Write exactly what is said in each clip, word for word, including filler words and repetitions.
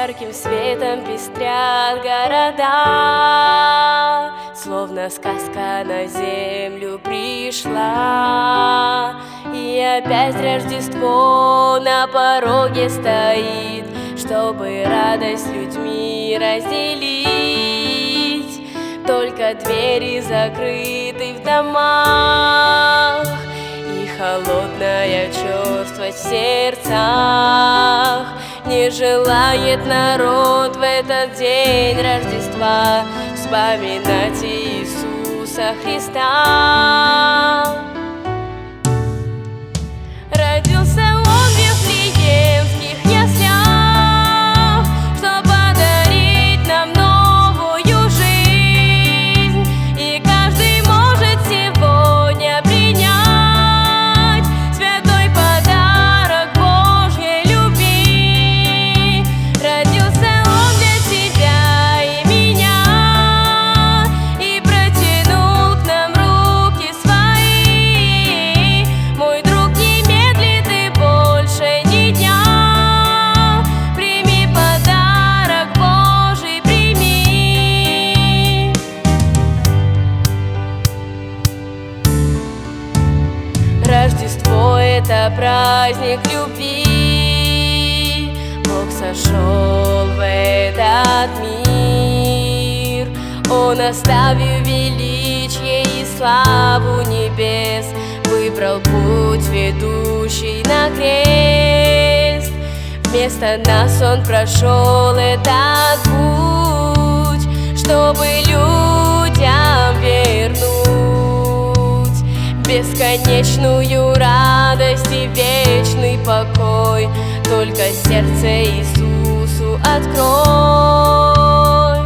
ярким светом пестрят города, словно сказка на землю пришла. И опять Рождество на пороге стоит, чтобы радость с людьми разделить. Только двери закрыты в домах, и холодная черствость в сердцах. Не желает народ в этот день Рождества вспоминать Иисуса Христа. Родился Он в Вифлеемских яслях, чтоб подарить нам новую жизнь. И каждый может сегодня принять святой подарок Божьей любви. Родился Он для тебя и меня, и протянул к нам руки свои. Мой друг, не медли ты больше ни дня, прими подарок Божий, прими. Рождество — это праздник любви. Бог сошел в этот мир. Он, оставив величие и славу небес, выбрал путь, ведущий на крест. Вместо нас Он прошел этот путь, чтобы людям вернуть бесконечную радость и вечный покой. Только сердце Иисусу открой.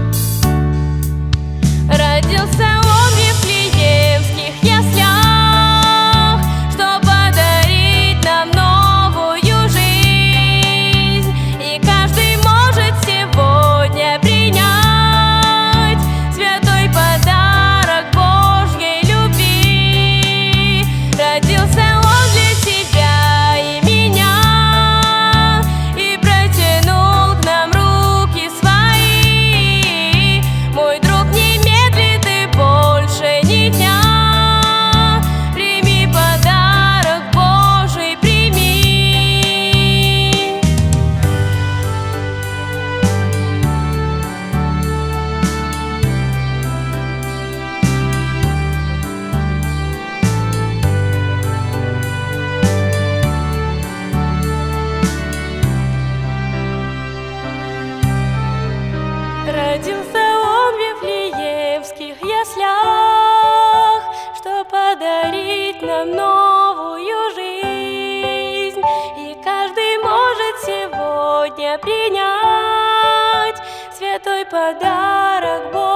Родился Он в Вифлеемских яслях, чтоб подарить нам новую жизнь. И каждый может сегодня принять святой подарок Божьей любви. Родился Он для тебя и меня, и протянул к нам руки свои. Мой друг, не медли ты больше ни дня, прими подарок Божий, прими. Родился Он в Вифлеемских яслях, чтоб подарить нам новую жизнь. И каждый может сегодня принять святой подарок Божий.